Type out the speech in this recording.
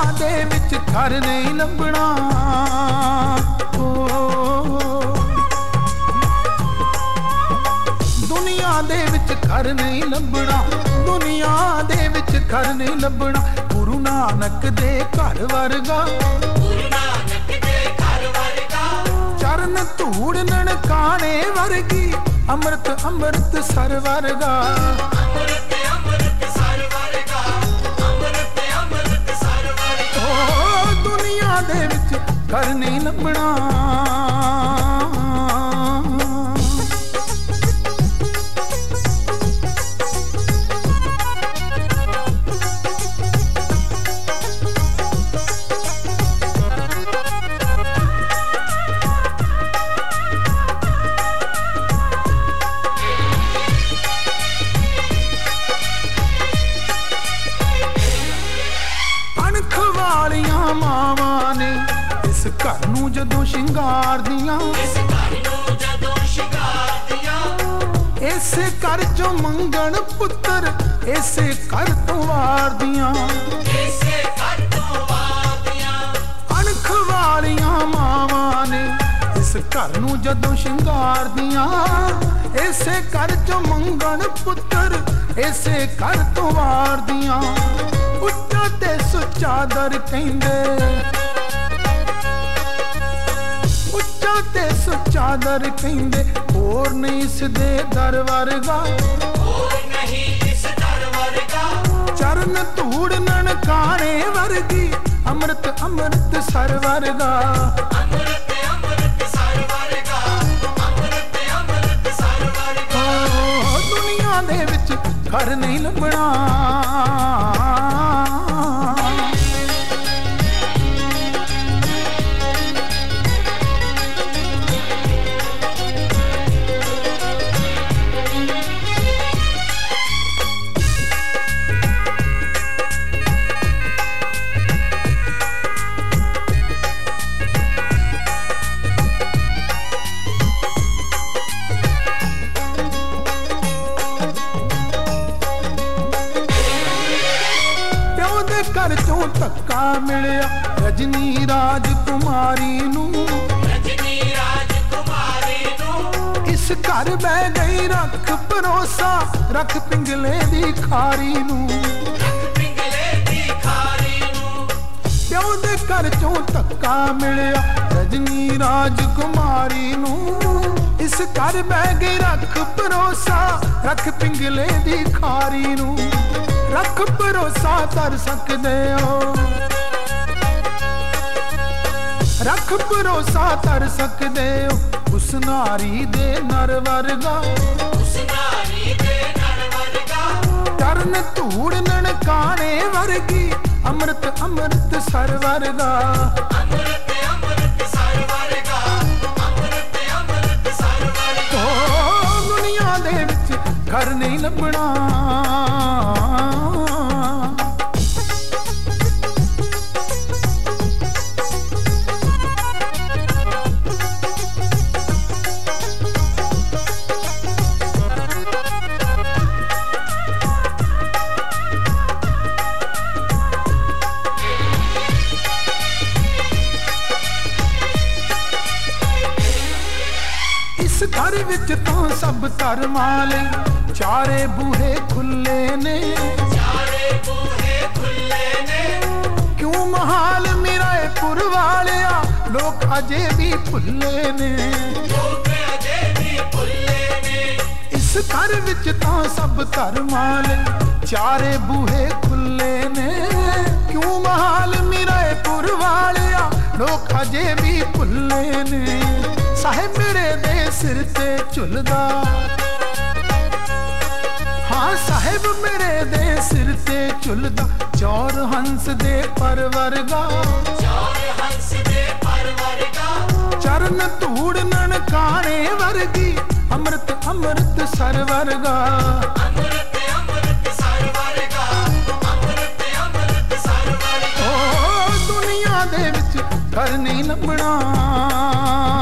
ਦੇ ਵਿੱਚ ਘਰ ਨਹੀਂ ਲੱਭਣਾ। ਦੁਨੀਆ ਦੇ ਵਿੱਚ ਘਰ ਨਹੀਂ ਲੱਭਣਾ, ਦੁਨੀਆ ਦੇ ਵਿੱਚ ਘਰ ਨਹੀਂ ਲੱਭਣਾ। ਗੁਰੂ ਨਾਨਕ ਦੇ ਘਰ ਵਰਗਾ, ਗੁਰੂ ਨਾਨਕ ਦੇ ਘਰ ਵਰਗਾ। ਚਰਨ ਧੂੜ ਨਨਕਾਣੇ ਵਰਗੀ, ਅੰਮ੍ਰਿਤ ਅੰਮ੍ਰਿਤ ਸਰ ਵਰਗਾ। ਅੰਮ੍ਰਿਤ ਅੰਮ੍ਰਿਤ ਸਰ ਵਰਗਾ, ਅੰਮ੍ਰਿਤ ਅੰਮ੍ਰਿਤ ਸਰ ਵਰਗਾ। ਓ ਦੁਨੀਆ ਦੇ ਵਿੱਚ ਘਰ ਨਹੀਂ ਲੱਭਣਾ। ਮਾਵਾਂ ਨੇ ਇਸ ਘਰ ਨੂੰ ਜਦੋਂ ਸ਼ਿੰਗਾਰਦੀਆਂ, ਇਸ ਘਰ ਨੂੰ ਜਦੋਂ ਸ਼ਿੰਗਾਰਦੀਆਂ। ਇਸੇ ਘਰ ਚੋਂ ਮੰਗਣ ਪੁੱਤਰ, ਇਸੇ ਘਰ ਤੋਂ ਵਾਰਦੀਆਂ, ਇਸੇ ਘਰ ਤੋਂ ਵਾਰਦੀਆਂ। ਅਣਖ ਵਾਲੀਆਂ ਮਾਵਾਂ ਨੇ ਇਸ ਘਰ ਨੂੰ ਜਦੋਂ ਸ਼ਿੰਗਾਰਦੀਆਂ, ਇਸੇ ਘਰ ਚੋਂ ਮੰਗਣ ਪੁੱਤਰ, ਇਸੇ ਘਰ ਤੋਂ ਵਾਰਦੀਆਂ। ਉੱਚਾ ਤੇ ਸੁੱਚਾ ਦਰ ਕਹਿੰਦੇ, ਉੱਚਾ ਤੇ ਸੁੱਚਾ ਦਰ ਕਹਿੰਦੇ। ਹੋਰ ਨਹੀਂ ਇਸ ਦੇ ਦਰ ਵਰਗਾ, ਹੋਰ ਨਹੀਂ ਇਸ ਦਰ ਵਰਗਾ। ਚਰਨ ਧੂੜ ਨਨਕਾਣੇ ਵਰਗੀ, ਅੰਮ੍ਰਿਤ ਅੰਮ੍ਰਿਤ ਸਰ ਵਰਗਾ। ਅੰਮ੍ਰਿਤ ਅੰਮ੍ਰਿਤ ਸਰ ਵਰਗਾ, ਅੰਮ੍ਰਿਤ ਅੰਮ੍ਰਿਤ ਸਰ ਵਰਗਾ। ਦੁਨੀਆ ਦੇ ਵਿੱਚ ਘਰ ਨਹੀਂ ਲੱਭਣਾ। ਘਰ ਚੋਂ ਧੱਕਾ ਮਿਲਿਆ ਰਜਨੀ ਰਾਜਕੁਮਾਰੀ ਨੂੰ, ਰਜਨੀ ਰਾਜਕੁਮਾਰੀ ਨੂੰ। ਇਸ ਘਰ ਬਹਿ ਗਈ ਰੱਖ ਭਰੋਸਾ, ਰੱਖ ਪਿੰਗਲੇ ਦੀ ਖਾਰੀ ਨੂੰ, ਰੱਖ ਪਿੰਗਲੇ ਦੀ ਖਾਰੀ ਨੂੰ। ਪਿਓ ਦੇ ਘਰ ਚੋਂ ਧੱਕਾ ਮਿਲਿਆ ਰਜਨੀ ਰਾਜਕੁਮਾਰੀ ਨੂੰ, ਇਸ ਘਰ ਬਹਿ ਗਈ ਰੱਖ ਭਰੋਸਾ, ਰੱਖ ਪਿੰਗਲੇ ਦੀ ਖਾਰੀ ਨੂੰ। ਰੱਖ ਭਰੋਸਾ ਕਰ ਸਕਦੇ ਹੋ, ਰੱਖ ਭਰੋਸਾ ਕਰ ਸਕਦੇ ਹੋ। ਉਸ ਨਾਰੀ ਦੇ ਨਰ ਵਰਗਾ, ਉਸ ਨਾਰੀ ਦੇ ਨਰ ਵਰਗਾ। ਚਰਨ ਧੂੜ ਨਨਕਾਣੇ ਵਰਗੀ, ਅੰਮ੍ਰਿਤ ਅੰਮ੍ਰਿਤ ਸਰ ਵਰਗਾ। ਅੰਮ੍ਰਿਤ ਅੰਮ੍ਰਿਤ ਸਰ ਵਰਗਾ, ਅੰਮ੍ਰਿਤ ਅੰਮ੍ਰਿਤ ਸਰ ਵਰਗਾ। ਓ ਦੁਨੀਆ ਦੇ ਵਿੱਚ ਘਰ ਨਹੀਂ ਲੱਭਣਾ। ਇਸ ਘਰ ਵਿੱਚ ਤਾਂ ਸਭ ਧਰਮਾਂ ਲਈ ਚਾਰੇ ਬੂਹੇ ਖੁੱਲੇ ਨੇ, ਚਾਰੇ ਬੂਹੇ ਖੁੱਲੇ ਨੇ। ਕਿਉਂ ਮਹਾਲ ਮਿਰਾਏਪੁਰ ਵਾਲਿਆ ਲੋਕ ਅਜੇ ਵੀ ਭੁੱਲੇ ਨੇ, ਲੋਕ ਅਜੇ ਵੀ ਭੁੱਲੇ ਨੇ। ਇਸ ਘਰ ਵਿੱਚ ਤਾਂ ਸਭ ਧਰਮਾਂ ਲਈ ਚਾਰੇ ਬੂਹੇ ਖੁੱਲੇ ਨੇ। ਕਿਉਂ ਮਹਾਲ ਮਿਰਾਏਪੁਰ ਵਾਲਿਆ ਲੋਕ ਅਜੇ ਵੀ ਭੁੱਲੇ ਨੇ। ਸਾਹਿਬ ਮੇਰੇ ਦੇ ਸਿਰ ਤੇ ਝੁੱਲਦਾ, ਹਾਂ ਸਾਹਿਬ ਮੇਰੇ ਦੇ ਸਿਰ ਤੇ ਝੁੱਲਦਾ, ਚੌਰ ਹੰਸ ਦੇ ਪਰ ਵਰਗਾ, ਚੌਰ ਹੰਸ ਦੇ ਪਰ ਵਰਗਾ। ਚਰਨ ਧੂੜ ਨਨਕਾਣੇ ਵਰਗੀ, ਅੰਮ੍ਰਿਤ ਅੰਮ੍ਰਿਤ ਸਰ ਵਰਗਾ। ਅੰਮ੍ਰਿਤ ਅੰਮ੍ਰਿਤ ਸਰ ਵਰਗਾ, ਅੰਮ੍ਰਿਤ ਅੰਮ੍ਰਿਤ ਸਰ ਵਰਗਾ। ਓ ਦੁਨੀਆ ਦੇ ਵਿੱਚ ਘਰ ਨਹੀਂ ਲੱਭਣਾ।